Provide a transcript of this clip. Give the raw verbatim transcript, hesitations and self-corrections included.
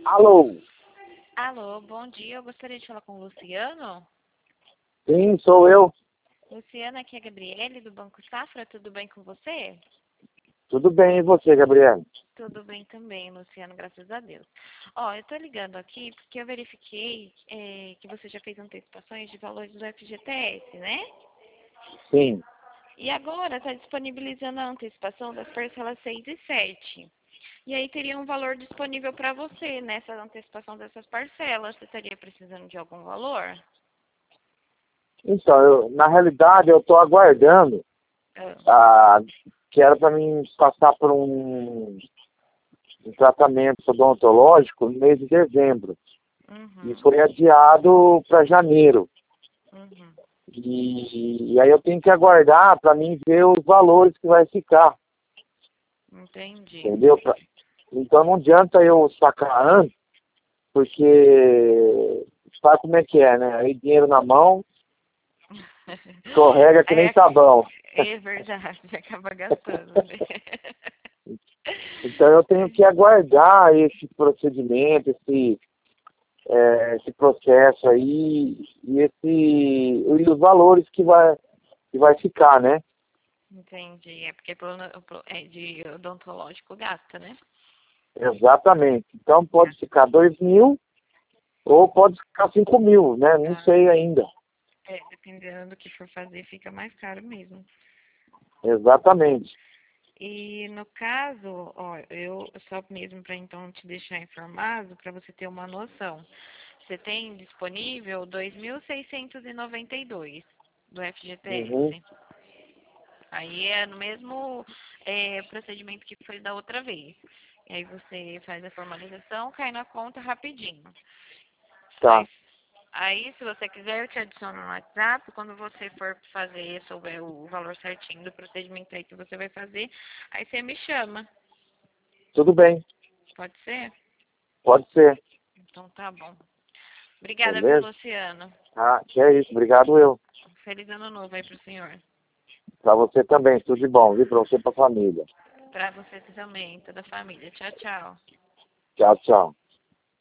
Alô? Alô, bom dia. Eu gostaria de falar com o Luciano. Sim, sou eu. Luciano, aqui é a Gabriele, do Banco Safra. Tudo bem com você? Tudo bem, e você, Gabriela? Tudo bem também, Luciano, graças a Deus. Ó, eu tô ligando aqui porque eu verifiquei eh, que você já fez antecipações de valores do F G T S, né? Sim. E agora está disponibilizando a antecipação das parcelas seis e sete. E aí teria um valor disponível para você nessa antecipação dessas parcelas. Você estaria precisando de algum valor? Então, eu, na realidade, eu estou aguardando, Ah, ah, que era para mim passar por um, um tratamento odontológico no mês de dezembro. E uhum, foi adiado para janeiro. uhum. E, e aí eu tenho que aguardar para mim ver os valores que vai ficar, Entendi. entendeu? Pra- então não adianta eu sacar antes, porque sabe como é que é, né? Aí dinheiro na mão, escorrega que nem É, sabão. é verdade, acaba gastando, né? Então eu tenho que aguardar esse procedimento, esse, é, esse processo aí e, esse, e os valores que vai, que vai ficar, né? Entendi. É porque plano, é de odontológico gasta, né? Exatamente. Então pode ficar dois mil ou pode ficar cinco mil, né? Não Ah, sei ainda. é, dependendo do que for fazer, fica mais caro mesmo. Exatamente. E no caso, ó, eu só mesmo para então te deixar informado, para você ter uma noção. Você tem disponível dois mil seiscentos e noventa e dois do Uhum. F G T S. Aí é no mesmo é, procedimento que foi da outra vez. E aí você faz a formalização, cai na conta rapidinho. Tá. Aí, aí se você quiser, eu te adiciono no WhatsApp. Quando você for fazer, souber o valor certinho do procedimento aí que você vai fazer, aí você me chama. Tudo bem. Pode ser? Pode ser. Então tá bom. Obrigada, viu, Beleza? Luciano? Ah, que é isso. Obrigado eu. Feliz ano novo aí pro senhor. Para você também. Tudo de bom, viu? Para você e para a família. Pra você também, toda a família. Tchau, tchau. Tchau, tchau.